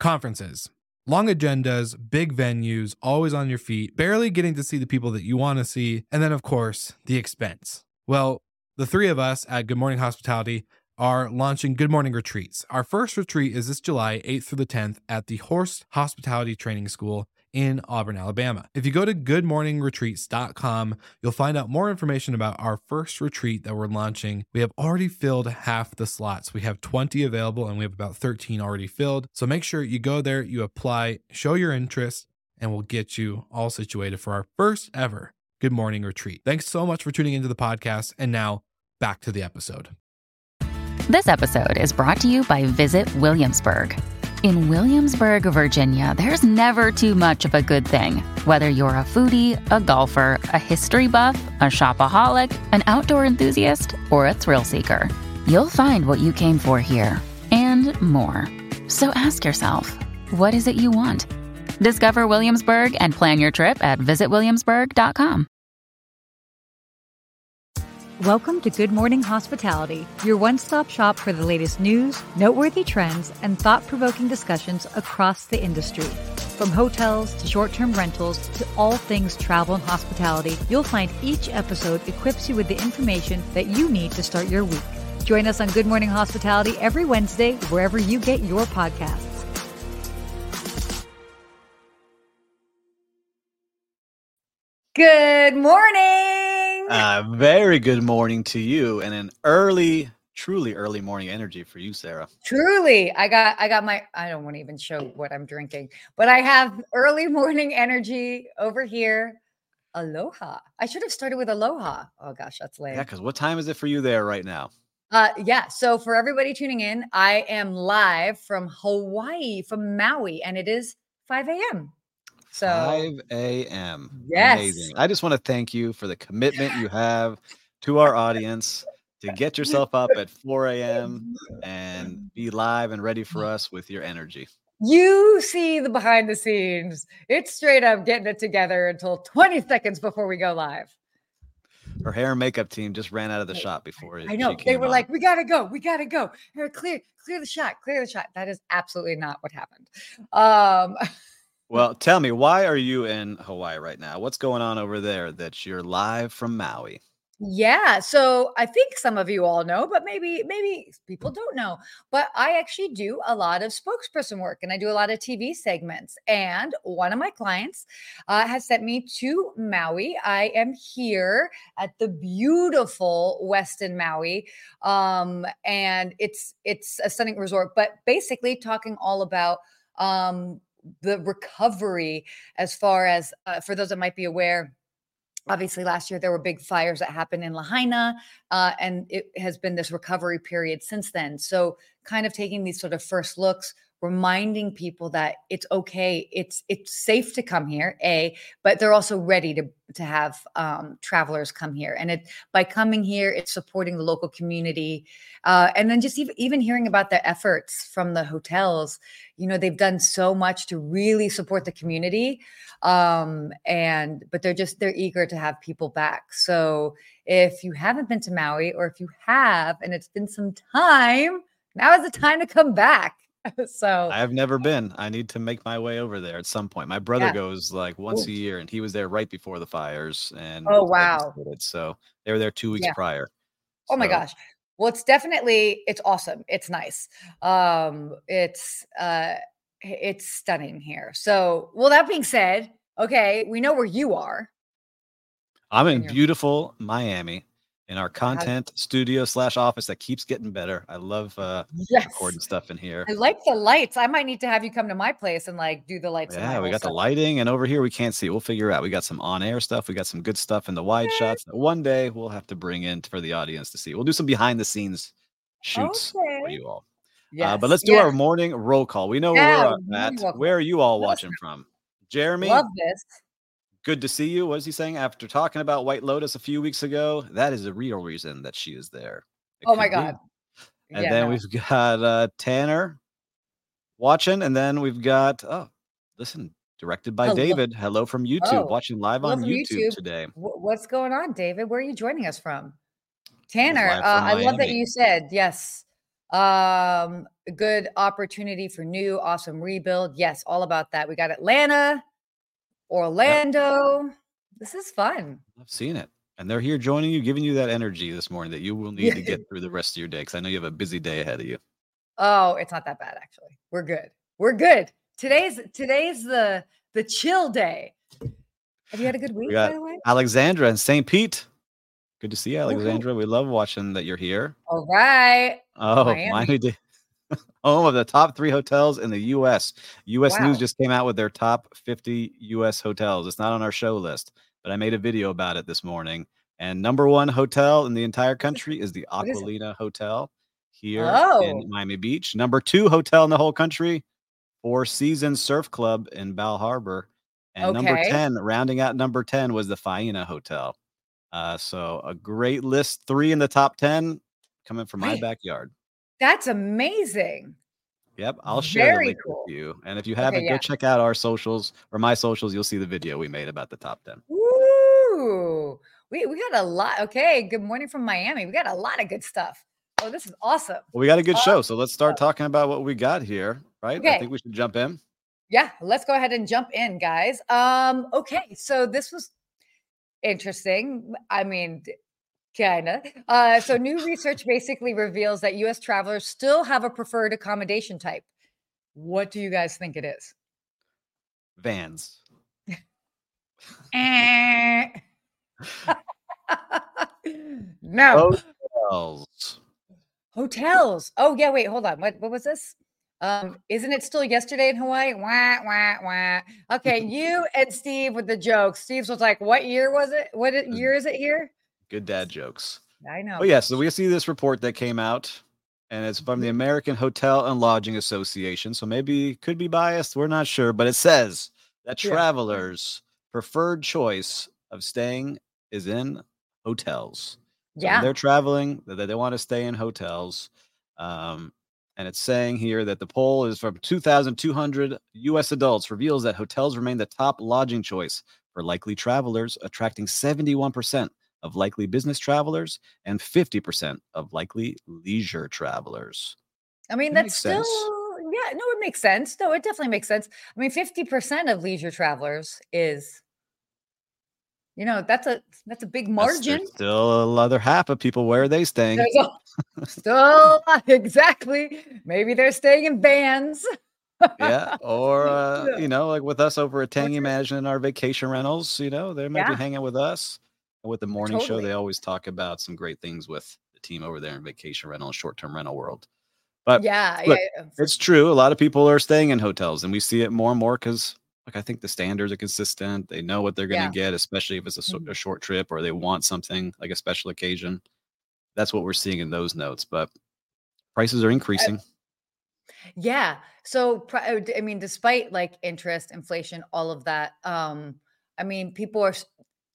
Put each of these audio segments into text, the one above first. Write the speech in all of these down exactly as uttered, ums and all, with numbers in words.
Conferences. Long agendas, big venues, always on your feet, barely getting to see the people that you want to see, and then, of course, the expense. Well, the three of us at Good Morning Hospitality are launching Good Morning Retreats. Our first retreat is this July eighth through the tenth at the Horst Hospitality Training School in Auburn, Alabama. If you go to good morning retreats dot com, you'll find out more information about our first retreat that we're launching. We have already filled half the slots. We have twenty available and we have about thirteen already filled. So make sure you go there, you apply, show your interest, and we'll get you all situated for our first ever Good Morning Retreat. Thanks so much for tuning into the podcast. And now back to the episode. This episode is brought to you by Visit Williamsburg. In Williamsburg, Virginia, there's never too much of a good thing. Whether you're a foodie, a golfer, a history buff, a shopaholic, an outdoor enthusiast, or a thrill seeker, you'll find what you came for here and more. So ask yourself, what is it you want? Discover Williamsburg and plan your trip at visit williamsburg dot com. Welcome to Good Morning Hospitality, your one-stop shop for the latest news, noteworthy trends, and thought-provoking discussions across the industry. From hotels to short-term rentals to all things travel and hospitality, you'll find each episode equips you with the information that you need to start your week. Join us on Good Morning Hospitality every Wednesday, wherever you get your podcasts. Good morning! Uh, very good morning to you, and an early, truly early morning energy for you, Sarah. Truly, I got, I got my. I don't want to even show what I'm drinking, but I have early morning energy over here. Aloha. I should have started with aloha. Oh gosh, that's lame. Yeah, because what time is it for you there right now? Uh, yeah. So for everybody tuning in, I am live from Hawaii, from Maui, and it is five a.m. So five a.m. Yes. Amazing. I just want to thank you for the commitment you have to our audience to get yourself up at four a.m. and be live and ready for us with your energy. You see the behind the scenes. It's straight up getting it together until twenty seconds before we go live. Her hair and makeup team just ran out of the shop before it. I know. They were on. Like, we got to go. We got to go. Clear, clear the shot. Clear the shot. That is absolutely not what happened. Um Well, tell me, why are you in Hawaii right now? What's going on over there that you're live from Maui? Yeah, so I think some of you all know, but maybe maybe people don't know. But I actually do a lot of spokesperson work, and I do a lot of T V segments. And one of my clients uh, has sent me to Maui. I am here at the beautiful Westin Maui, um, and it's it's a stunning resort. But basically, talking all about um, the recovery as far as uh, for those that might be aware, obviously last year there were big fires that happened in Lahaina, uh, and it has been this recovery period since then. So kind of taking these sort of first looks, reminding people that it's okay, it's it's safe to come here, A, but they're also ready to to have um, travelers come here. And it by coming here, it's supporting the local community. Uh, and then just even, even hearing about the efforts from the hotels, you know, they've done so much to really support the community. Um, and, but they're just, they're eager to have people back. So if you haven't been to Maui, or if you have, and it's been some time, now is the time to come back. So I have never been. I need to make my way over there at some point. My brother Yeah. goes like once Ooh. a year, and he was there right before the fires. And Oh, wow. So they were there two weeks Yeah. prior. Oh my So, gosh. Well, it's definitely, it's awesome. It's nice. Um, it's, uh, it's stunning here. So, well, that being said, okay, we know where you are. I'm in And you're- beautiful Miami in our content studio slash office that keeps getting better. I love uh, Yes. recording stuff in here. I like the lights. I might need to have you come to my place and like do the lights. in my Yeah, we whole got the setup. lighting, and over here we can't see. We'll figure it out. We got some on-air stuff. We got some good stuff in the wide shots that one day we'll have to bring in for the audience to see. We'll do some behind-the-scenes shoots for Okay. you all. Yes. Uh, but let's do Yeah. our morning roll call. We know Yeah, where you're we're at. welcome. Where are you all Let us watching from? Jeremy, Love this. good to see you. What is he saying? After talking about White Lotus a few weeks ago, that is a real reason that she is there. It Oh my could be. God. And Yeah, then no. we've got uh, Tanner watching, and then we've got oh, listen, directed by Hello. David. Hello from YouTube, Oh, watching live hello on from YouTube, YouTube. today. Wh- What's going on, David? Where are you joining us from? Tanner, live uh, from I love that Miami. you said, yes, Um, a good opportunity for new, awesome rebuild. Yes, all about that. We got Atlanta, Yep, Orlando. This is fun. I've seen it. And they're here joining you, giving you that energy this morning that you will need Yeah. to get through the rest of your day because I know you have a busy day ahead of you. Oh, it's not that bad actually. We're good. We're good. Today's today's the the chill day. Have you had a good We week, by got the way? Alexandra and Saint Pete. Good to see you, Woohoo. Alexandra. We love watching that you're here. All right. Oh, Miami. Miami-Dade, home of the top three hotels in the U S. U S News Wow. just came out with their top fifty U S hotels. It's not on our show list, but I made a video about it this morning. And number one hotel in the entire What is country is the what is it? Aqualina Hotel here in Oh, Miami Beach. Number two hotel in the whole country, Four Seasons Surf Club in Bal Harbor. And number okay. ten, rounding out number ten, was the Faena Hotel. Uh, so a great list, three in the top ten coming from my Wait, backyard. that's amazing. Yep, I'll share the Very link with cool. you. And if you Okay, haven't, go yeah. check out our socials or my socials. You'll see the video we made about the top ten. Woo! We we got a lot. Okay, good morning from Miami. We got a lot of good stuff. Oh, this is awesome. Well, we got a good Awesome show. So let's start stuff. talking about what we got here, right? I Okay. think we should jump in. Yeah, let's go ahead and jump in, guys. Um, okay, so this was interesting. I mean, kind of. Uh, so new research basically reveals that U S travelers still have a preferred accommodation type. What do you guys think it is? Vans. Eh. No. Hotels. Hotels. Oh, yeah, wait, hold on. What what was this? Um, isn't it still yesterday in Hawaii? Wah, wah, wah. Okay, you and Steve with the jokes. Steve's was like, what year was it? What it- year is it here? Good dad jokes. I know. Oh, yeah. So we see this report that came out, and it's from the Mhm. American Hotel and Lodging Association. So maybe could be biased. We're not sure, but it says that Yeah. travelers' preferred choice of staying is in hotels. So when Yeah. they're traveling, that they want to stay in hotels. Um, and it's saying here that the poll is from two thousand two hundred U S adults reveals that hotels remain the top lodging choice for likely travelers, attracting seventy-one percent of likely business travelers and fifty percent of likely leisure travelers. I mean, It that's makes still, sense. yeah, no, it makes sense. No, it definitely makes sense. I mean, fifty percent of leisure travelers is, you know, that's a that's a big That's, margin. there's still another half of people. Where are they staying? There's a, still exactly. Maybe they're staying in vans. Yeah, or uh, Yeah. you know, like with us over at What's Tangy your- Management, our vacation rentals, you know, they might be Yeah, hanging with us. And with the morning show, totally. they always talk about some great things with the team over there in vacation rental and short-term rental world. But Yeah, yeah, look, yeah, for it's true. A lot of people are staying in hotels, and we see it more and more because, like, I think the standards are consistent. They know what they're going to yeah. get, especially if it's a, so- Mhm. a short trip or they want something like a special occasion. That's what we're seeing in those notes. But prices are increasing. Yeah. So, pri- uh, d- I mean, despite like interest, inflation, all of that, um, I mean, people are, s-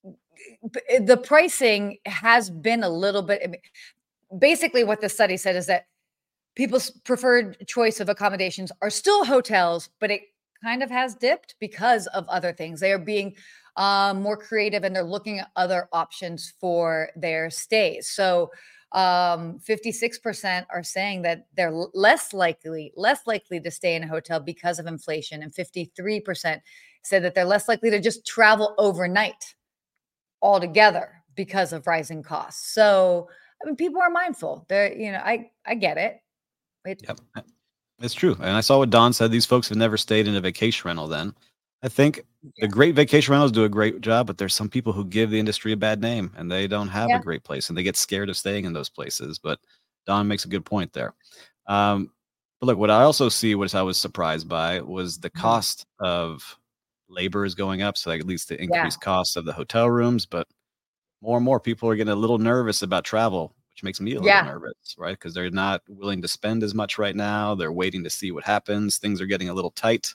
b- uh, the pricing has been a little bit, I mean, basically what the study said is that people's preferred choice of accommodations are still hotels, but it kind of has dipped because of other things. They are being um, more creative and they're looking at other options for their stays. So, um, fifty-six percent are saying that they're l- less likely, less likely to stay in a hotel because of inflation, and fifty-three percent said that they're less likely to just travel overnight altogether because of rising costs. So, I mean, people are mindful. They're, you know, I I get it. It Yep. It's true. And I saw what Don said. These folks have never stayed in a vacation rental then. I think Yeah. the great vacation rentals do a great job, but there's some people who give the industry a bad name and they don't have a Yeah. great place and they get scared of staying in those places. But Don makes a good point there. Um, but look, what I also see, which I was surprised by, was the Mhm. cost of labor is going up. So that leads to Yeah. increased costs of the hotel rooms. But more and more people are getting a little nervous about travel, which makes me a little Yeah. nervous, right? Because they're not willing to spend as much right now. They're waiting to see what happens. Things are getting a little tight.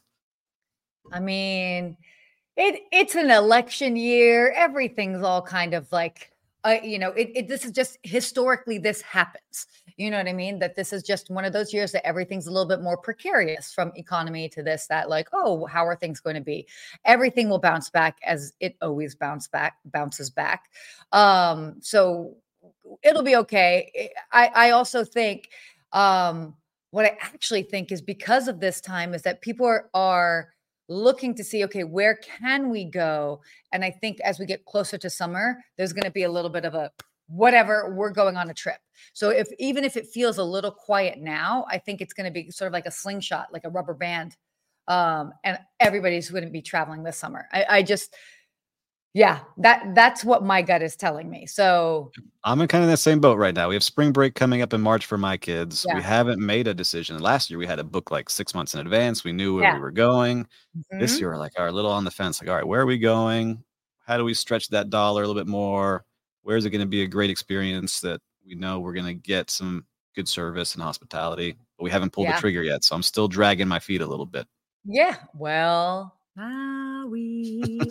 I mean, it it's an election year. Everything's all kind of like, uh, you know, it, it this is just historically this happens. You know what I mean? That this is just one of those years that everything's a little bit more precarious, from economy to this, that, like, oh, how are things going to be? Everything will bounce back as it always bounce back, bounces back. Um, so it'll be okay. I, I also think Um, what I actually think is because of this time is that people are, are looking to see, okay, where can we go? And I think as we get closer to summer, there's going to be a little bit of a whatever, we're going on a trip. So if even if it feels a little quiet now, I think it's going to be sort of like a slingshot, like a rubber band. Um, and everybody's going to be traveling this summer. I, I just, yeah, that that's what my gut is telling me. So I'm in kind of the same boat right now. We have spring break coming up in March for my kids. yeah. We haven't made a decision. Last year we had to book like six months in advance. We knew where Yeah. we were going. This Mhm. year we're like, all right, a little on the fence. Like, all right, where are we going? How do we stretch that dollar a little bit more? Where is it going to be a great experience that we know we're going to get some good service and hospitality? But we haven't pulled the Yeah. trigger yet. So I'm still dragging my feet a little bit. Yeah. Well, Maui,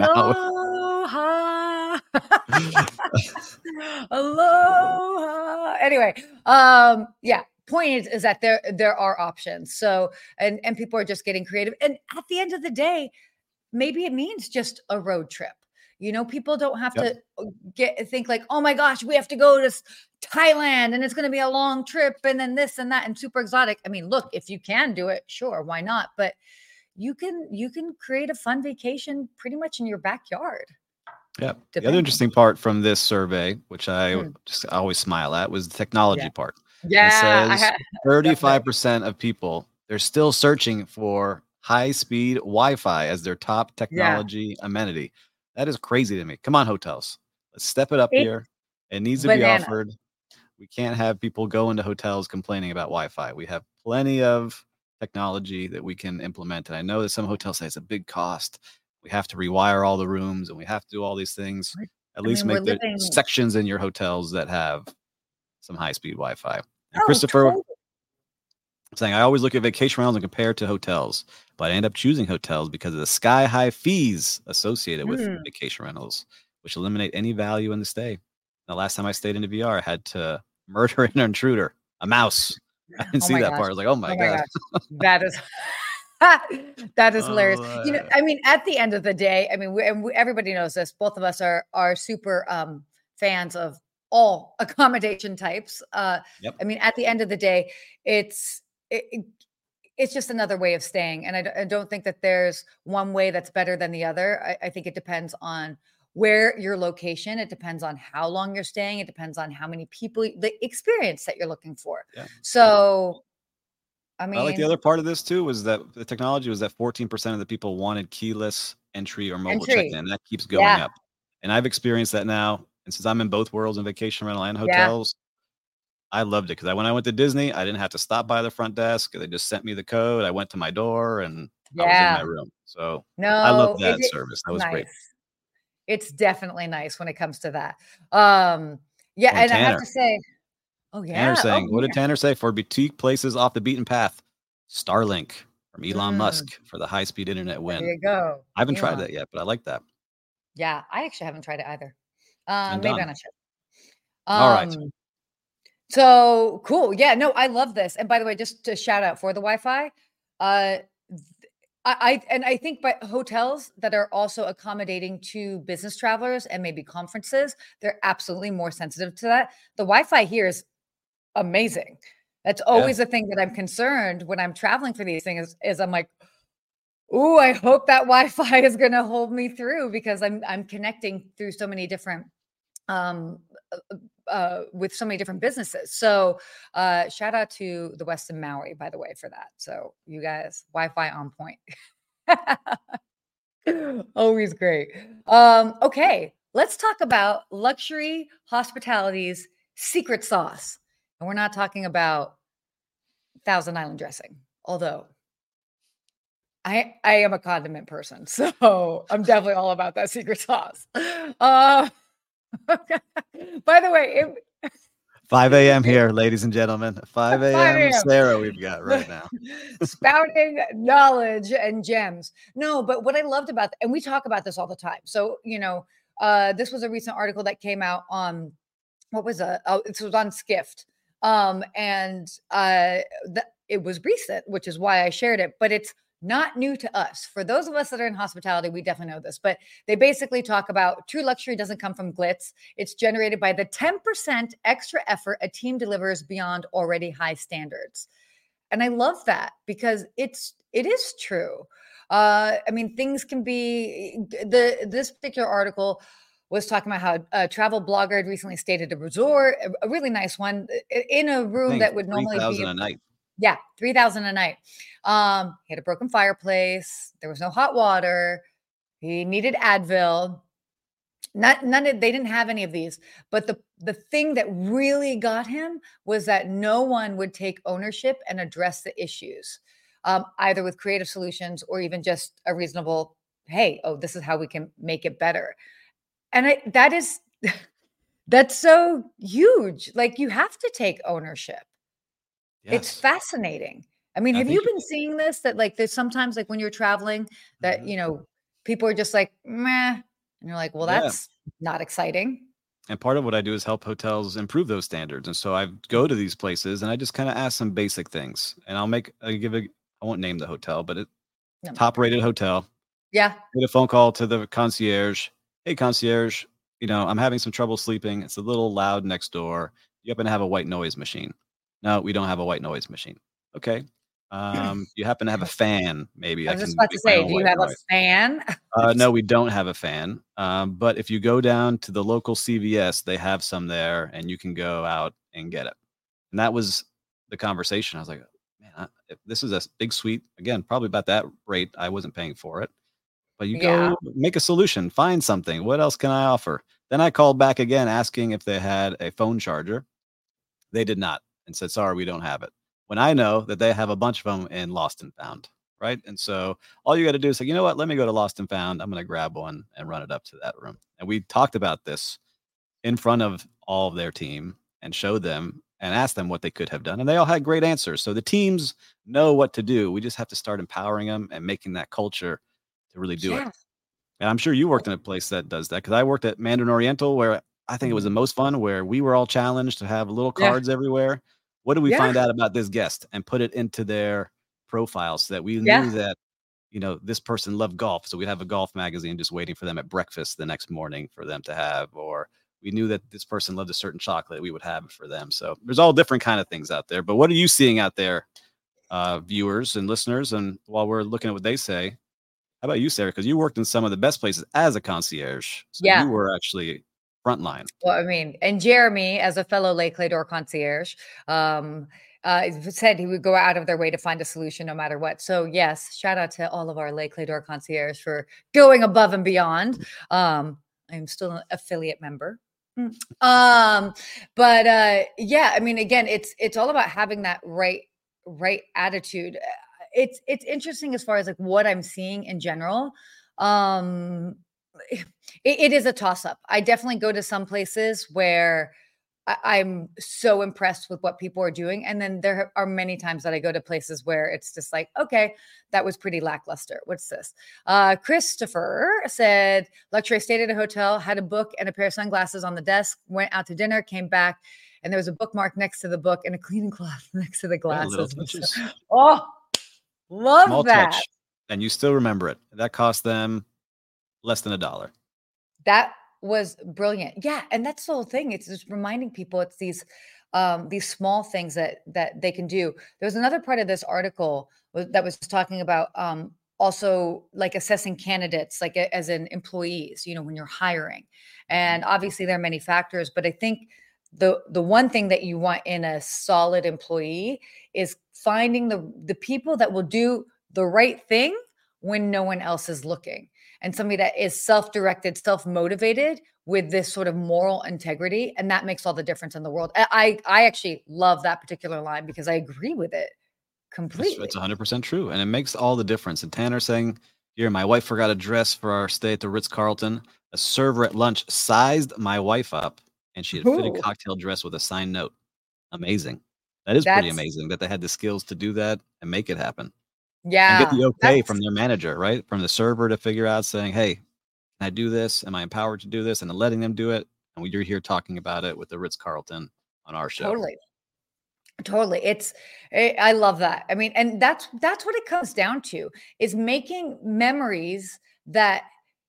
Now, aloha. Aloha. Anyway, um, yeah. Point is, is that there there are options. So and and people are just getting creative. And at the end of the day, maybe it means just a road trip. You know, people don't have Yep. to uh, get think like, oh my gosh, we have to go to s- Thailand and it's going to be a long trip and then this and that and super exotic. I mean, look, if you can do it, sure, why not? But you can you can create a fun vacation pretty much in your backyard. Yeah. The Depending. other interesting part from this survey, which I Mm. just always smile at, was the technology Yeah. part. It Yeah, I says had thirty-five percent of people, they're still searching for high-speed Wi-Fi as their top yeah. technology amenity. That is crazy to me. Come on, hotels. Let's step it up It's here. It needs to be banana. offered. We can't have people go into hotels complaining about Wi-Fi. We have plenty of technology that we can implement. And I know that some hotels say it's a big cost. We have to rewire all the rooms and we have to do all these things. Right. At I least mean, we're make the living. sections in your hotels that have some high-speed Wi-Fi. And Oh, Christopher totally. saying, I always look at vacation rentals and compare it to hotels, but I end up choosing hotels because of the sky-high fees associated with Hmm. vacation rentals, which eliminate any value in the stay. The last time I stayed in the V R, I had to murder an intruder, a mouse. I didn't Oh see my that gosh. part. I was like, oh my Oh my God. gosh. That is that is hilarious. Oh, You know, uh, I mean, at the end of the day, I mean, we, and we, everybody knows this. Both of us are are super um, fans of all accommodation types. Uh, Yep. I mean, at the end of the day, it's it, it- it's just another way of staying, and I, d- I don't think that there's one way that's better than the other. I, I think it depends on where your location. It depends on how long you're staying. It depends on how many people, the experience that you're looking for. Yeah. So, I I like the mean, other part of this too was that the technology was that fourteen percent of the people wanted keyless entry or mobile entry. check-in. And that keeps going Yeah. up. And I've experienced that now. And since I'm in both worlds in vacation rental and Yeah. hotels, I loved it because I, when I went to Disney, I didn't have to stop by the front desk. They just sent me the code. I went to my door and I was in my Yeah. room. So I No, loved it that is service. That was great. nice. It's definitely nice when it comes to that. Um, yeah, Oh, and and I have Tanner, to say, oh Tanner yeah, oh saying, what did yeah. Tanner say? For boutique places off the beaten path, Starlink from Elon Mm, Musk for the high-speed internet there win. you go. I haven't tried Elon. that yet, but I like that. Yeah, I actually haven't tried it either. It's been Um, maybe done. on a trip. All right. Um, so cool. Yeah, no, I love this. And by the way, just to shout out for the Wi-Fi, uh, th- I, I and I think by hotels that are also accommodating to business travelers and maybe conferences, they're absolutely more sensitive to that. The Wi-Fi here is amazing. That's Yeah. always the thing that I'm concerned when I'm traveling for these things is, is I'm like, ooh, I hope that Wi-Fi is going to hold me through because I'm I'm connecting through so many different um uh, uh, with so many different businesses. So uh shout out to the Westin Maui, by the way, for that. So you guys, Wi-Fi on point. Always great. Um, okay, let's talk about luxury hospitality's secret sauce. And we're not talking about Thousand Island dressing, although I I am a condiment person, so I'm definitely all about that secret sauce. Uh, by the way, it, five a.m. here, ladies and gentlemen. five five a.m. a m Sarah, we've got right now. spouting knowledge and gems. No, but what I loved about, and we talk about this all the time. So, you know, uh, this was a recent article that came out on, what was a, oh, this was on Skift. Um, and uh, the, it was recent, which is why I shared it, but it's not new to us. For those of us that are in hospitality, we definitely know this, but they basically talk about true luxury doesn't come from glitz. It's generated by the ten percent extra effort a team delivers beyond already high standards. And I love that because it's, it is true. Uh, I mean, things can be the, this particular article was talking about how a travel blogger had recently stayed at a resort, a, a really nice one, in a room Dang, that would normally be a night. Yeah, three thousand a night. Um, he had a broken fireplace. There was no hot water. He needed Advil. Not none of they didn't have any of these. But the the thing that really got him was that no one would take ownership and address the issues, um, either with creative solutions or even just a reasonable, hey, oh, this is how we can make it better. And I, that is that's so huge. Like you have to take ownership. Yes. It's fascinating. I mean, I have think you you- been seeing this? That like there's sometimes like when you're traveling that, Mhm. you know, people are just like, meh. And you're like, well, Yeah. that's not exciting. And part of what I do is help hotels improve those standards. And so I go to these places and I just kind of ask some basic things. And I'll make, I give a, I won't name the hotel, but it No. top rated hotel. Yeah. Get a phone call to the concierge. Hey, concierge, you know, I'm having some trouble sleeping. It's a little loud next door. You happen to have a white noise machine? No, we don't have a white noise machine. Okay. Um, you happen to have a fan? Maybe I I was can just about to make my say, own do you white have a noise. fan? Uh, no, we don't have a fan. Um, but if you go down to the local C V S, they have some there, and you can go out and get it. And that was the conversation. I was like, man, I, if this is a big suite, again, probably about that rate. I wasn't paying for it. But you Yeah. go make a solution, find something. What else can I offer? Then I called back again asking if they had a phone charger. They did not, and said, sorry, we don't have it. When I know that they have a bunch of them in Lost and Found, right? And so all you got to do is say, you know what? Let me go to Lost and Found. I'm going to grab one and run it up to that room. And we talked about this in front of all of their team and showed them and asked them what they could have done. And they all had great answers. So the teams know what to do. We just have to start empowering them and making that culture to really do Yeah. it. And I'm sure you worked in a place that does that, because I worked at Mandarin Oriental, where I think it was the Mhm. most fun, where we were all challenged to have little Yeah. cards everywhere. What did we Yeah. find out about this guest and put it into their profile so that we Yeah. knew that, you know, this person loved golf. So we'd have a golf magazine just waiting for them at breakfast the next morning for them to have, or we knew that this person loved a certain chocolate, we would have it for them. So there's all different kind of things out there. But what are you seeing out there, uh, viewers and listeners? And while we're looking at what they say, how about you, Sarah? Because you worked in some of the best places as a concierge. So Yeah. you were actually frontline. Well, I mean, and Jeremy, as a fellow Lake Clador concierge, um, uh, said he would go out of their way to find a solution no matter what. So yes, shout out to all of our Lake Clador concierge for going above and beyond. Um, I'm still an affiliate member. Mm. Um, but uh, yeah, I mean, again, it's it's all about having that right right attitude. Uh, It's it's interesting as far as like what I'm seeing in general. Um, it, it is a toss up. I definitely go to some places where I, I'm so impressed with what people are doing. And then there are many times that I go to places where it's just like, okay, that was pretty lackluster. What's this? Uh, Christopher said, luxury stayed at a hotel, had a book and a pair of sunglasses on the desk, went out to dinner, came back, and there was a bookmark next to the book and a cleaning cloth next to the Yeah, little glasses. touches. Oh, love Small that. touch. And you still remember it. That cost them less than a dollar. That was brilliant. Yeah, and that's the whole thing. It's just reminding people it's these um these small things that that they can do. There's another part of this article wa- that was talking about um also like assessing candidates like a- as in employees, you know, when you're hiring. And obviously there are many factors, but I think the the one thing that you want in a solid employee is finding the the people that will do the right thing when no one else is looking, and somebody that is self-directed, self-motivated with this sort of moral integrity, and that makes all the difference in the world. I I I actually love that particular line because I agree with it It's, completely. it's one hundred percent true. And it makes all the difference. And Tanner saying, here, my wife forgot a dress for our stay at the Ritz Carlton. A server at lunch sized my wife up, and she had a fitted Ooh, cocktail dress with a signed note. Amazing. That is pretty that's amazing that they had the skills to do that and make it happen. And get yeah, the okay from that's their manager, right? From the server to figure out saying, hey, can I do this? Am I empowered to do this? And then letting them do it. And you're here talking about it with the Ritz Carlton on our show. totally. Totally. It's I I love that. I mean, and that's that's what it comes down to is making memories that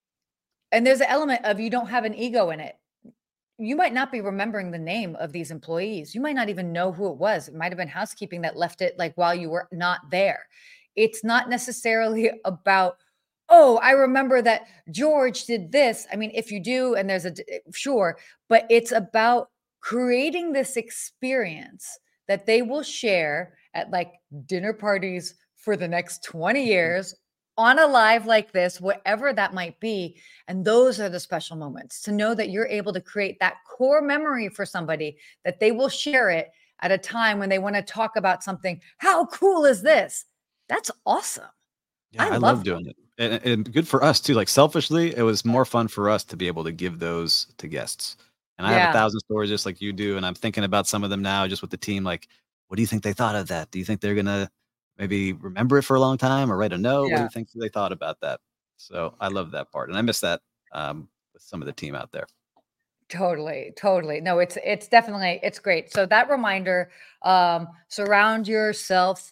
and there's an element of you don't have an ego in it. You might not be remembering the name of these employees. You might not even know who it was. It might have been housekeeping that left it like while you were not there. It's not necessarily about, oh, I remember that George did this. I mean, if you do, and there's a sure, but it's about creating this experience that they will share at like dinner parties for the next twenty years on a live like this, whatever that might be. And those are the special moments to know that you're able to create that core memory for somebody that they will share it at a time when they want to talk about something. How cool is this? That's awesome. Yeah, I I love love that. doing it. And, and good for us too. Like selfishly, it was more fun for us to be able to give those to guests. And I have a Yeah. thousand stories just like you do. And I'm thinking about some of them now just with the team. Like, what do you think they thought of that? Do you think they're gonna maybe remember it for a long time or write a note? What do Yeah. you think they thought about that? So I love that part. And I miss that um, with some of the team out there. Totally, totally. No, it's it's definitely it's great. So that reminder, um, surround yourself.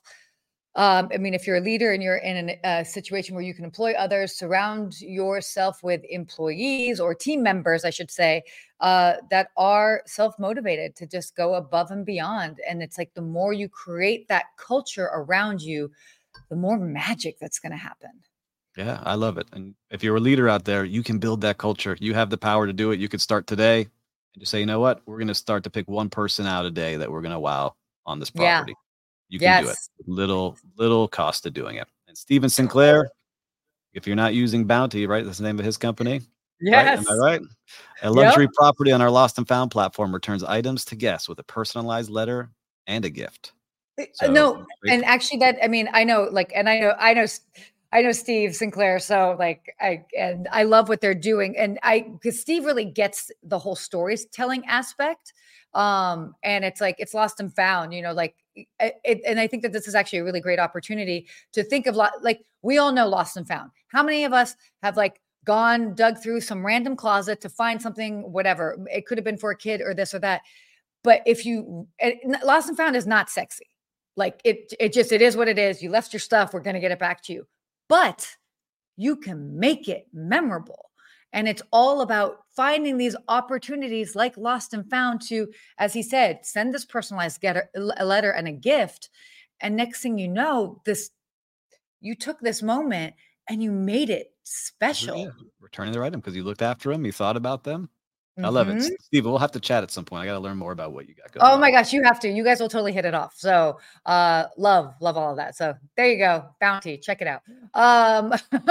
Um, I mean, if you're a leader and you're in an- a situation where you can employ others, surround yourself with employees or team members, I should say, uh, that are self-motivated to just go above and beyond. And it's like the more you create that culture around you, the more magic that's going to happen. Yeah, I love it. And if you're a leader out there, you can build that culture. You have the power to do it. You could start today and just say, you know what? We're going to start to pick one person out a day that we're going to wow on this Yeah. property. You can do it. Yes. Little, little cost to doing it. And Steven Sinclair, if you're not using Bounty, right? That's the name of his company. Right? Am I Yes. right? A luxury property on our Lost and Found platform returns items to guests with a personalized letter and a gift. Uh, So, no, great. and actually that I mean, I know like and I know I know I know Steve Sinclair, so like I and I love what they're doing. And I because Steve really gets the whole storytelling aspect. Um, and it's like it's lost and found, you know, like it, it- and I think that this is actually a really great opportunity to think of lo- like we all know lost and found. How many of us have like gone dug through some random closet to find something, whatever? It could have been for a kid or this or that. But if you and lost and found is not sexy. Like it, it just it is what it is. You left your stuff. We're gonna get it back to you. But you can make it memorable. And it's all about finding these opportunities like Lost and Found to, as he said, send this personalized getter, a letter and a gift. And next thing you know, this you took this moment and you made it special. Yeah, returning the item because you looked after them, you thought about them. I love it. Mhm. Steve, we'll have to chat at some point. I got to learn more about what you got going Oh on. my gosh, you have to. You guys will totally hit it off. So, uh, love, love all of that. So there you go, Bounty. Check it out. Um,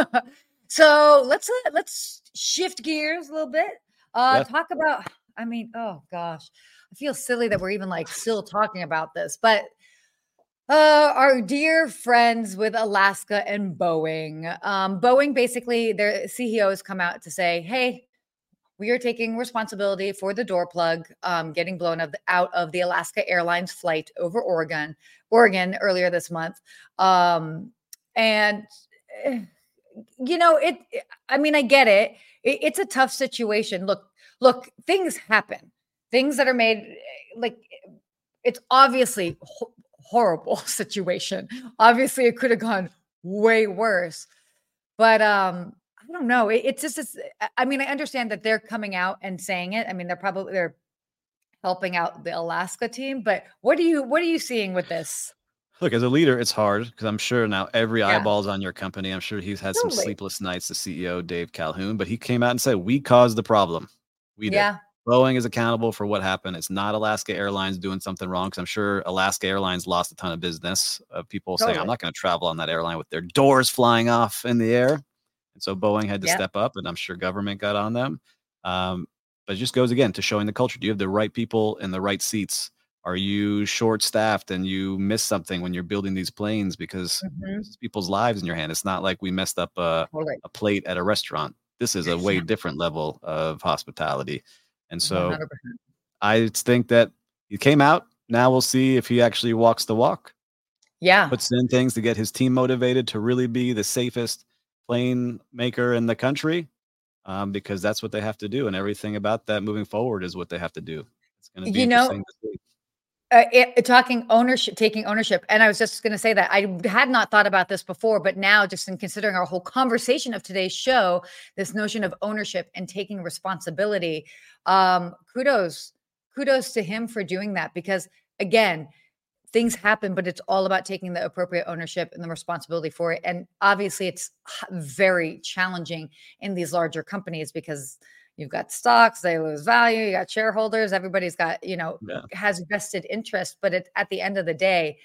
so let's uh, let's shift gears a little bit. Uh, Yes. talk about. I mean, oh gosh, I feel silly that we're even like still talking about this, but uh, our dear friends with Alaska and Boeing. Um, Boeing basically, their C E O has come out to say, "Hey, we are taking responsibility for the door plug um, getting blown of the, out of the Alaska Airlines flight over Oregon, Oregon earlier this month." Um, and eh, you know, it. I mean, I get it. it. It's a tough situation. Look, look, things happen. Things that are made eh, like it's obviously ho- horrible situation. Obviously, it could have gone way worse. But um, I don't know. It, it's just, it's, I I mean, I understand that they're coming out and saying it. I mean, they're probably they're helping out the Alaska team. But what do you what are you seeing with this? Look, as a leader, it's hard because I'm sure now every Yeah. eyeball's on your company. I'm sure he's had some Totally. sleepless nights, the C E O, Dave Calhoun, but he came out and said, we caused the problem. We did. Yeah, Boeing is accountable for what happened. It's not Alaska Airlines doing something wrong because I'm sure Alaska Airlines lost a ton of business of people saying, I'm Totally. not going to travel on that airline with their doors flying off in the air. And so Boeing had to Yep. step up, and I'm sure government got on them. Um, but it just goes again to showing the culture. Do you have the right people in the right seats? Are you short staffed and you miss something when you're building these planes because Mhm. this is people's lives in your hand? It's not like we messed up a, Totally. a plate at a restaurant. This is a way Yeah. different level of hospitality. And so one hundred percent. I think that he came out. Now we'll see if he actually walks the walk, Yeah. puts in things to get his team motivated to really be the safest plane maker in the country, um, because that's what they have to do. And everything about that moving forward is what they have to do. It's going to be You know, interesting to see. Uh, it, it- talking ownership, taking ownership. And I was just going to say that I had not thought about this before, but now just in considering our whole conversation of today's show, this notion of ownership and taking responsibility, um, kudos, kudos to him for doing that. Because again, things happen, but it's all about taking the appropriate ownership and the responsibility for it. And obviously it's h- very challenging in these larger companies because you've got stocks, they lose value, you got shareholders, everybody's got, you know, Yeah. has vested interest. But it, at the end of the day,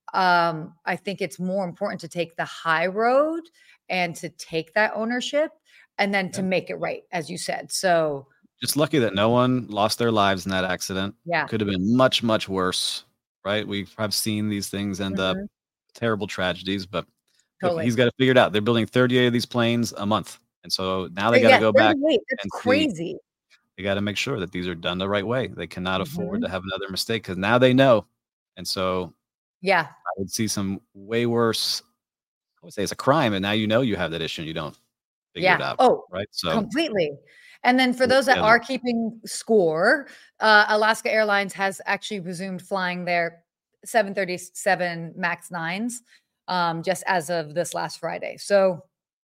um, I think it's more important to take the high road and to take that ownership and then to Yeah. make it right, as you said. So Just lucky that no one lost their lives in that accident. yeah. Could have been much, much worse, right? We have seen these things end up Mhm. terrible tragedies, but look, Totally. he's got it figured out. They're building thirty-eight of these planes a month. And so now they got to Yeah, go back thirty-eight, that's and see. crazy. They got to make sure that these are done the right way. They cannot afford Mhm. to have another mistake because now they know. And so Yeah. I would see some way worse. I would say it's a crime, and now you know you have that issue and you don't figure it Yeah. out, Oh, right? So completely. And then for work those that together. are keeping score, uh, Alaska Airlines has actually resumed flying their seven thirty-seven MAX nines um, just as of this last Friday. So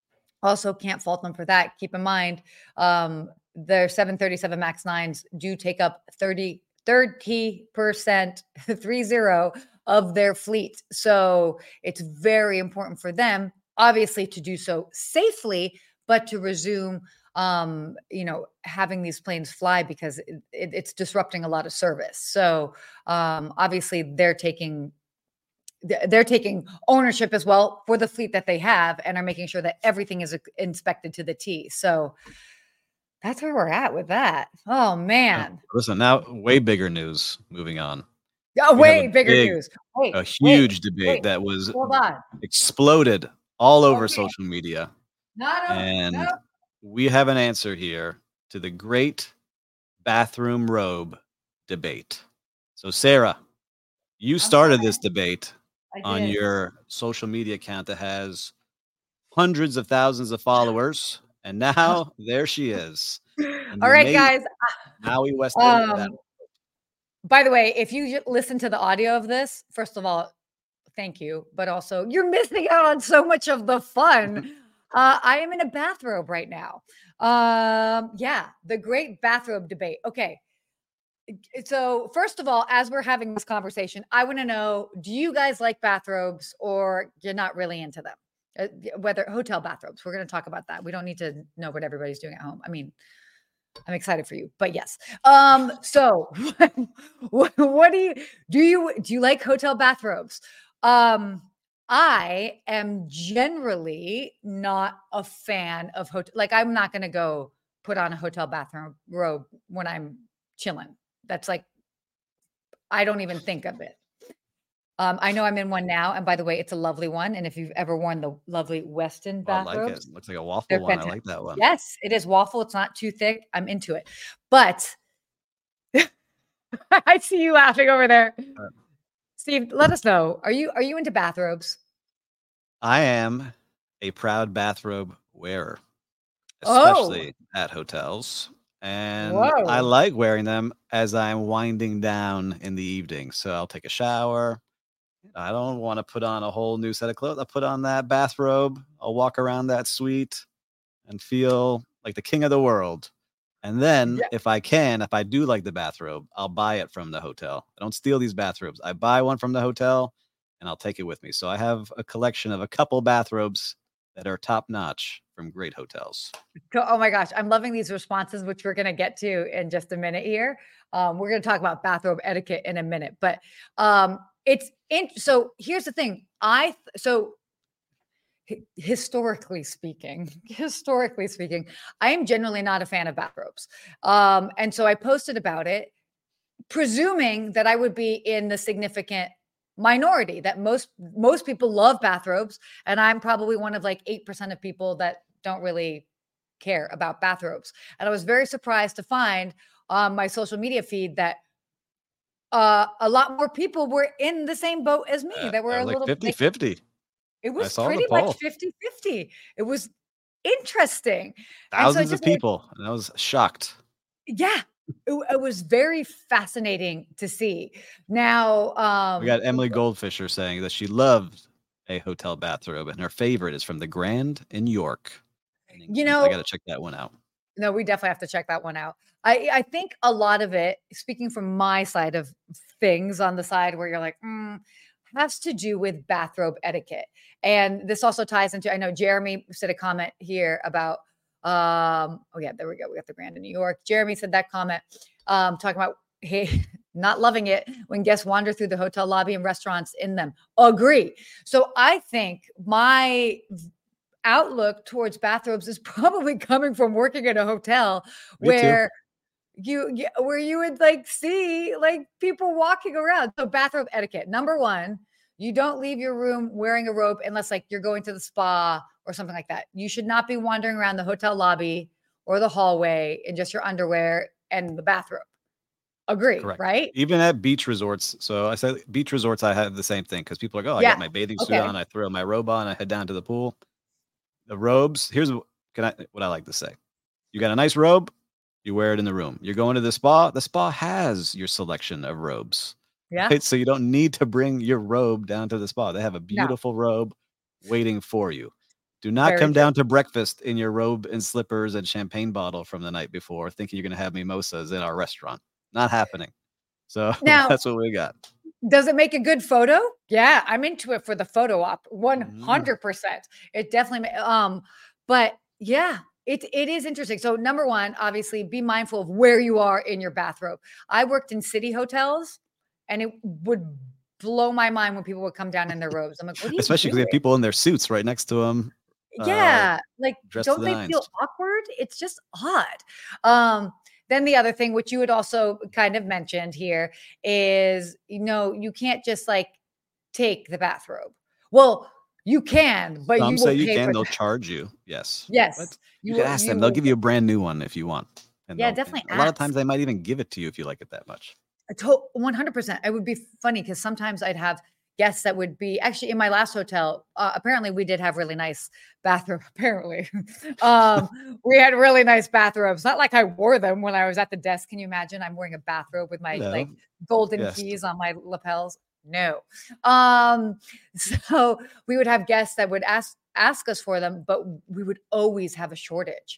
also can't fault them for that. Keep in mind, um, their seven thirty-seven MAX nines do take up thirty, thirty percent, three zero of their fleet. So it's very important for them, obviously, to do so safely, but to resume, um, you know, having these planes fly because it, it, it's disrupting a lot of service. So um, obviously, they're taking th- they're taking ownership as well for the fleet that they have and are making sure that everything is uh, inspected to the T. So that's where we're at with that. Oh Yeah. man. Listen, now way bigger news. Moving on. Oh, We have a way bigger big, news. Wait, a wait, huge debate wait. that was Hold on. exploded all over Okay. social media. Not over. And No. we have an answer here to the great bathroom robe debate. So, Sarah, you I'm started sorry. this debate I on did. your social media account that has hundreds of thousands of followers. And now there she is. In All the right, amazing guys. Maui West End Um, bathroom. by the way, if you j- listen to the audio of this, first of all, thank you. But also, you're missing out on so much of the fun. Uh, I am in a bathrobe right now. Um, yeah, the great bathrobe debate. Okay. So, first of all, as we're having this conversation, I want to know, do you guys like bathrobes or you're not really into them? Uh, y- whether hotel bathrobes, we're going to talk about that. We don't need to know what everybody's doing at home. I mean, I'm excited for you, but yes. Um, so what, what do you do you do you like hotel bathrobes? Um, I am generally not a fan of hotel. Like, I'm not gonna go put on a hotel bathroom robe when I'm chilling. That's like, I don't even think of it. Um, I know I'm in one now, and by the way, it's a lovely one. And if you've ever worn the lovely Weston Oh, I like it. bathrobes, Looks like a waffle they're one. I fantastic. like that one. Yes, it is waffle. It's not too thick. I'm into it. But I see you laughing over there. Uh, Steve, let us know. Are you are you into bathrobes? I am a proud bathrobe wearer, Oh, especially at hotels. And I whoa. like wearing them as I'm winding down in the evening. So I'll take a shower. I don't want to put on a whole new set of clothes. I'll put on that bathrobe. I'll walk around that suite and feel like the king of the world. And then, Yeah. if I can, if I do like the bathrobe, I'll buy it from the hotel. I don't steal these bathrobes. I buy one from the hotel and I'll take it with me. So I have a collection of a couple bathrobes that are top notch from great hotels. Co- Oh my gosh, I'm loving these responses, which we're going to get to in just a minute here. Um, we're going to talk about bathrobe etiquette in a minute, but um, it's in. So here's the thing. I th- so hi- historically speaking, historically speaking, I am generally not a fan of bathrobes, um, and so I posted about it, presuming that I would be in the significant minority, that most most people love bathrobes, and I'm probably one of like eight percent of people that don't really care about bathrobes. And I was very surprised to find on my social media feed that uh, a lot more people were in the same boat as me. Uh, That were I a was like little fifty like, fifty. it I was saw the pretty much poll. fifty fifty. It was interesting. And so it Thousands of just made, people. And I was shocked. yeah, it, it was very fascinating to see. Now, um, We got Emily Goldfisher saying that she loved a hotel bathrobe and her favorite is from the Grand in York. in you England. know, I got to check that one out. no, we definitely have to check that one out. I, I think a lot of it, speaking from my side of things on the side where you're like, mm, has to do with bathrobe etiquette. And this also ties into, I know Jeremy said a comment here about, um, oh yeah, there we go. We got the Grand in New York. Jeremy said that comment, um, talking about, hey, not loving it when guests wander through the hotel lobby and restaurants in them. Agree. So I think my outlook towards bathrobes is probably coming from working at a hotel Me where you, you where you would like see like people walking around. So bathrobe etiquette. Number one, you don't leave your room wearing a robe unless like you're going to the spa or something like that. You should not be wandering around the hotel lobby or the hallway in just your underwear and the bathrobe. Agree, Correct. right? Even at beach resorts. So I said beach resorts, I have the same thing because people are like, oh, I Yeah. got my bathing suit Okay. on, I throw my robe on, I head down to the pool. The robes, here's what can I what I like to say. You got a nice robe, you wear it in the room. You're going to the spa, the spa has your selection of robes. Yeah. Right? So you don't need to bring your robe down to the spa. They have a beautiful robe waiting for you. Do not Very come true. down to breakfast in your robe and slippers and champagne bottle from the night before, thinking you're going to have mimosas in our restaurant. Not happening. So Now- that's what we got. Does it make a good photo? Yeah, I'm into it for the photo op. one hundred percent. It definitely ma- um but yeah, it it is interesting. So number one, obviously be mindful of where you are in your bathrobe. I worked in city hotels and it would blow my mind when people would come down in their robes. I'm like, what are you Especially because they have doing? people in their suits right next to them. Yeah, like dressed to don't the they nines. feel awkward? It's just odd. Um, then the other thing, which you had also kind of mentioned here, is you know you can't just like take the bathrobe. Well, you can, but Some you say will you pay can, for they'll that. charge you. Yes. Yes, But you, you can will- ask you them. They'll will give you a brand new one if you want. And Yeah, they'll- definitely A lot of ask. times they might even give it to you if you like it that much. A to- one hundred percent. It would be funny because sometimes I'd have guests that would be actually in my last hotel. Uh, apparently, we did have really nice bathroom. Apparently, um, we had really nice bathrobes. Not like I wore them when I was at the desk. Can you imagine? I'm wearing a bathrobe with my Hello. like golden Yes. keys on my lapels. No. Um, so we would have guests that would ask ask us for them, but we would always have a shortage.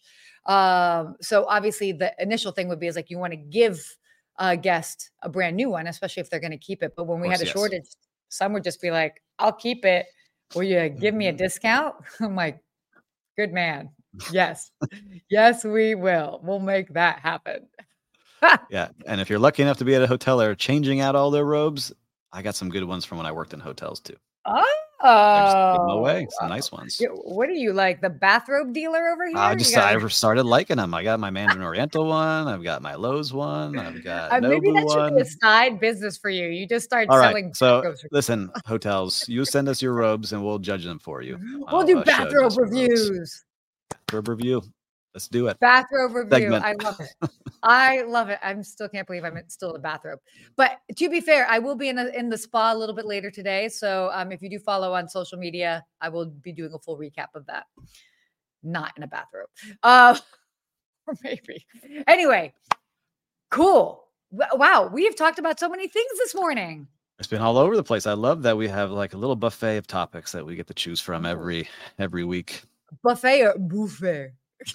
Um, so obviously the initial thing would be is like you want to give a guest a brand new one, especially if they're going to keep it. But when we course, had a yes. shortage, some would just be like, I'll keep it. Will you give me a Mhm. discount? I'm like, good man. Yes. Yes, we will. We'll make that happen. Yeah. And if you're lucky enough to be at a hotel that are changing out all their robes, I got some good ones from when I worked in hotels too. Oh, I just give them away. Some uh, nice ones. yeah, what are you like, the bathrobe dealer over here? I You just got- I started liking them. I got my Mandarin Oriental one. I've got my Lowe's one. I've got Uh, maybe Nobu that should one. be a side business for you. You just start All right. selling So bathrobes for- listen, hotels, you send us your robes and we'll judge them for you. We'll on do a show bathrobe just for robes. reviews. Bathrobe review. Let's do it. Bathrobe review. Segment. I love it. I love it. I'm still can't believe I'm in- still in the bathrobe. But to be fair, I will be in, a, in the spa a little bit later today. So um, if you do follow on social media, I will be doing a full recap of that. Not in a bathrobe. Uh, or maybe. Anyway, cool. W- Wow. We have talked about so many things this morning. It's been all over the place. I love that we have like a little buffet of topics that we get to choose from Oh. every every week. Buffet or buffet?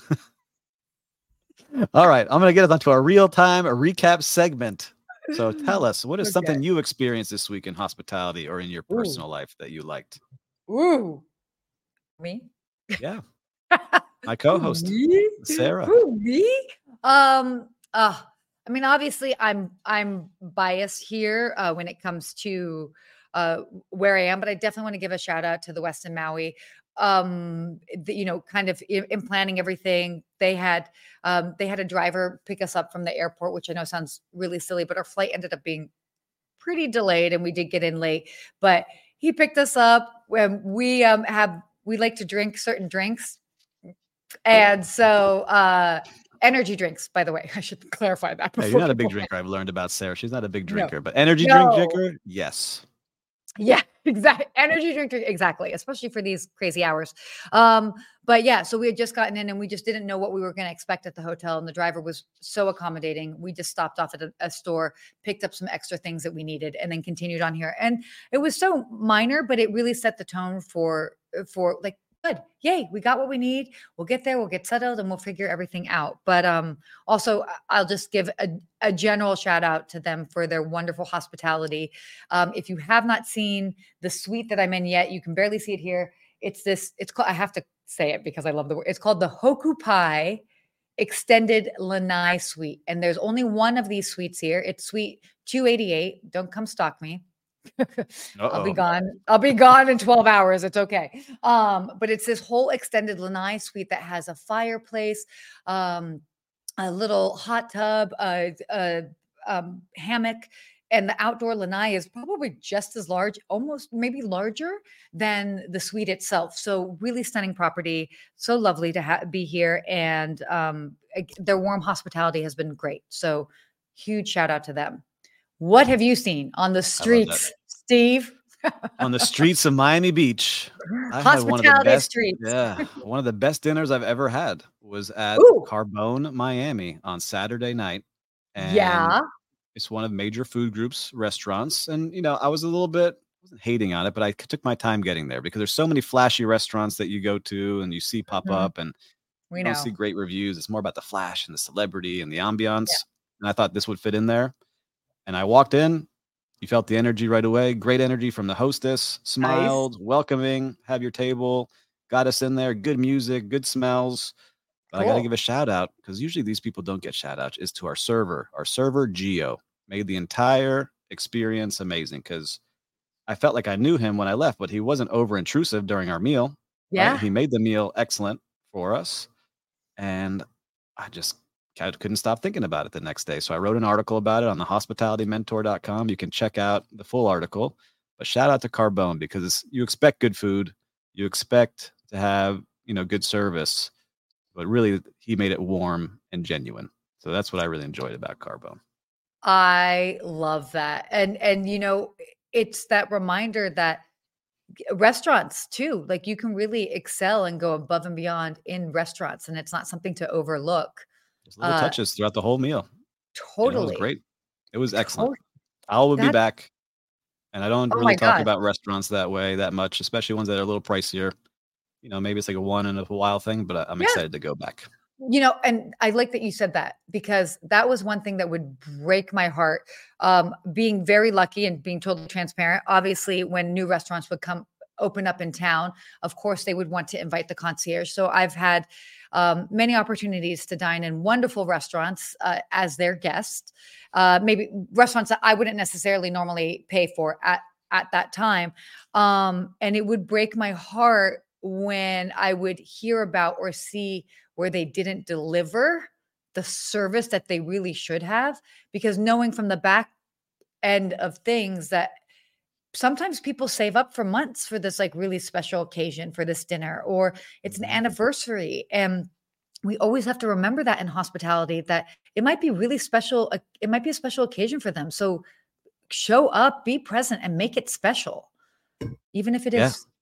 All right, I'm gonna get us onto our real-time recap segment. So tell us, what is Okay. something you experienced this week in hospitality or in your Ooh. personal life that you liked? Ooh. Me? Yeah, my co-host. Me? Sarah. Who, me? Um, uh, I mean, obviously I'm I'm biased here uh, when it comes to uh, where I am, but I definitely want to give a shout out to the Westin Maui. Um, the, you know, kind of in, in planning everything. They had um, they had a driver pick us up from the airport, which I know sounds really silly, but our flight ended up being pretty delayed, and we did get in late. But he picked us up when we um, have we like to drink certain drinks. And so, uh, energy drinks, by the way, I should clarify that. Hey, before you're not a big people- drinker. I've learned about Sarah. She's not a big No. drinker, but energy No. drink drinker, yes. Yeah, exactly. Energy drink, exactly, especially for these crazy hours. Um, but yeah, so we had just gotten in and we just didn't know what we were going to expect at the hotel. And the driver was so accommodating. We just stopped off at a, a store, picked up some extra things that we needed, and then continued on here. And it was so minor, but it really set the tone for for like, good, yay, we got what we need. We'll get there, we'll get settled, and we'll figure everything out. But um, also, I- I'll just give a, a general shout out to them for their wonderful hospitality. Um, if you have not seen the suite that I'm in yet, you can barely see it here. It's this, it's called, I have to say it because I love the word. It's called the Hokupai Extended Lanai Suite. And there's only one of these suites here. It's suite two eighty-eight. Don't come stalk me. I'll be Uh-oh. gone. I'll be gone in twelve hours. It's okay. Um, but it's this whole extended lanai suite that has a fireplace, um, a little hot tub, a, a um, hammock, and the outdoor lanai is probably just as large, almost maybe larger than the suite itself. So really stunning property. So lovely to ha- be here, and um, ag- their warm hospitality has been great. So huge shout out to them. What have you seen on the I love that. streets, Steve? On the streets of Miami Beach, I had one of the Hospitality best. streets. Yeah, one of the best dinners I've ever had was at Ooh, Carbone, Miami on Saturday night, and yeah. it's one of major food groups restaurants. And you know, I was a little bit wasn't hating on it, but I c- took my time getting there because there's so many flashy restaurants that you go to and you see pop Mhm. up, and We you don't see know. great reviews. It's more about the flash and the celebrity and the ambiance. Yeah. And I thought this would fit in there. And I walked in. You felt the energy right away. Great energy from the hostess. Nice. Smiled, welcoming, have your table, got us in there. Good music, good smells. But I got to Cool. give a shout out because usually these people don't get shout outs. Is to our server. Our server, Gio, made the entire experience amazing because I felt like I knew him when I left, but he wasn't over intrusive during our meal. Right? Yeah. He made the meal excellent for us. And I just I couldn't stop thinking about it the next day. So I wrote an article about it on the hospitality mentor dot com. You can check out the full article. But shout out to Carbone because you expect good food, you expect to have, you know, good service, but really he made it warm and genuine. So that's what I really enjoyed about Carbone. I love that. And and you know, it's that reminder that g- restaurants too, like you can really excel and go above and beyond in restaurants, and it's not something to overlook. Just little Uh touches throughout the whole meal. You know, it was totally. great. It was excellent. To- I will be that back. And I don't oh really my talk God. about restaurants that way that much, especially ones that are a little pricier. You know, maybe it's like a one in a while thing, but I- I'm Yeah. excited to go back. You know, and I like that you said that because that was one thing that would break my heart. Um, being very lucky and being totally transparent. Obviously, when new restaurants would come open up in town, of course, they would want to invite the concierge. So I've had um, many opportunities to dine in wonderful restaurants uh, as their guest. Uh, maybe restaurants that I wouldn't necessarily normally pay for at at that time, um, and it would break my heart when I would hear about or see where they didn't deliver the service that they really should have, because knowing from the back end of things that sometimes people save up for months for this like really special occasion for this dinner, or it's an Mhm. anniversary, and we always have to remember that in hospitality that it might be really special, uh, it might be a special occasion for them. So show up, be present, and make it special, even if it Yeah, is.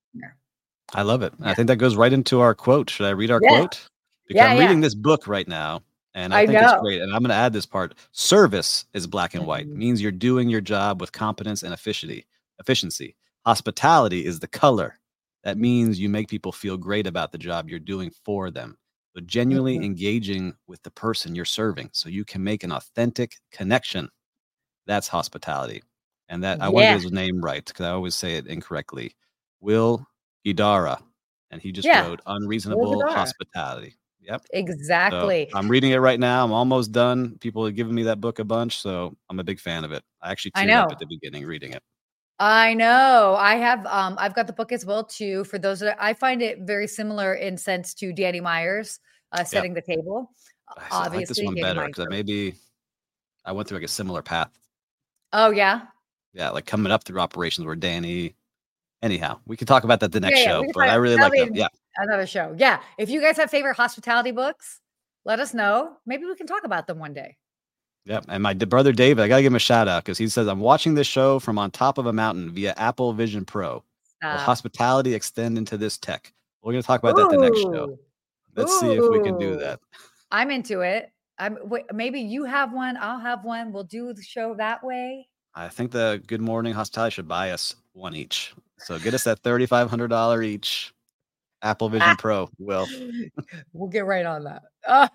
I love it. I Yeah. think that goes right into our quote. Should I read our Yeah. quote? Because Yeah, I'm yeah. reading this book right now, and I I think it's know. great. And I'm going to add this part. Service is black and white. Mhm. Means you're doing your job with competence and efficiency. Efficiency. Hospitality is the color. That means you make people feel great about the job you're doing for them. So genuinely Mhm. engaging with the person you're serving so you can make an authentic connection. That's hospitality. And that I want to Yeah. get his name right because I always say it incorrectly. Will Idara. And he just Yeah. wrote Will Unreasonable Guidara. Hospitality. Yep. So Exactly. I'm reading it right now. I'm almost done. People have given me that book a bunch, so I'm a big fan of it. I actually I teared up know. at the beginning reading it. I know. I have um I've got the book as well too. For those that I find it very similar in sense to Danny Myers, uh, Yep. setting the table. I s- I like this Obviously, one Danny better Myers. because maybe I went through like a similar path. Oh yeah. Yeah, like coming up through operations where Danny. Anyhow, we can talk about that the Yeah, next yeah. show, We can but talk I really that'll like them. be Yeah. another show. Yeah. If you guys have favorite hospitality books, let us know. Maybe we can talk about them one day. Yeah, and my d- brother David, I gotta give him a shout out because he says I'm watching this show from on top of a mountain via Apple Vision Pro. Will Stop. hospitality extend into this tech? We're gonna talk about that the next show. Ooh. Let's see if we can do Ooh. that. I'm into it. I'm wait, maybe you have one, I'll have one. We'll do the show that way. I think the Good Morning Hospitality should buy us one each. So get us that thirty-five hundred dollars each Apple Vision Ah. Pro. Will. We'll get right on that. Uh,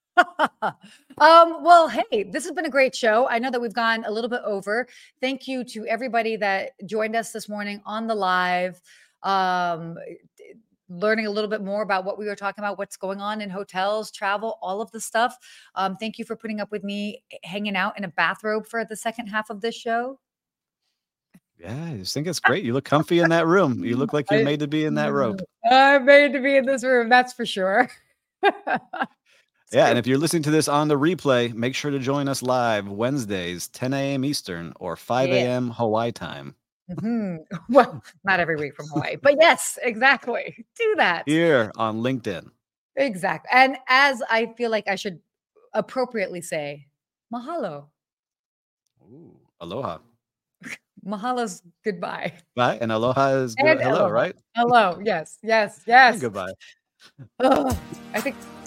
um, well, hey, this has been a great show. I know that we've gone a little bit over. Thank you to everybody that joined us this morning on the live. Um, learning a little bit more about what we were talking about, what's going on in hotels, travel, all of the stuff. Um, thank you for putting up with me hanging out in a bathrobe for the second half of this show. Yeah, I just think it's great. You look comfy in that room. You look like you're I- made to be in that robe. I'm made to be in this room, that's for sure. Yeah, and if you're listening to this on the replay, make sure to join us live Wednesdays, ten a.m. Eastern or five a.m. Hawaii time. Mhm. Well, not every week from Hawaii, but yes, exactly. Do that. Here on LinkedIn. Exactly. And as I feel like I should appropriately say, mahalo. Ooh, aloha. Mahalo's goodbye. Bye. And aloha is good. And Hello, aloha. right? Hello. Yes, yes, yes. And goodbye. Ugh. I think